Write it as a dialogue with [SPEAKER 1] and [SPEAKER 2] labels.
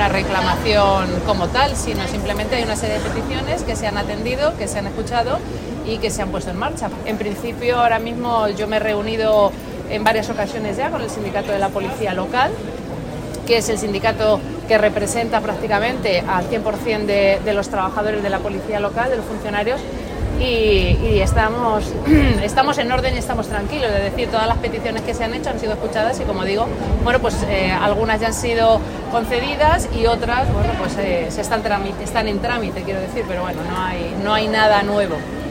[SPEAKER 1] ninguna reclamación como tal, sino simplemente hay una serie de peticiones que se han atendido, que se han escuchado y que se han puesto en marcha. En principio, ahora mismo yo me he reunido en varias ocasiones ya con el sindicato de la policía local, que es el sindicato que representa prácticamente al 100% de los trabajadores de la policía local, de los funcionarios, y estamos en orden y estamos tranquilos. Es decir, todas las peticiones que se han hecho han sido escuchadas y, como digo, bueno, pues algunas ya han sido concedidas y otras, bueno, pues están en trámite, quiero decir, pero bueno, no hay nada nuevo.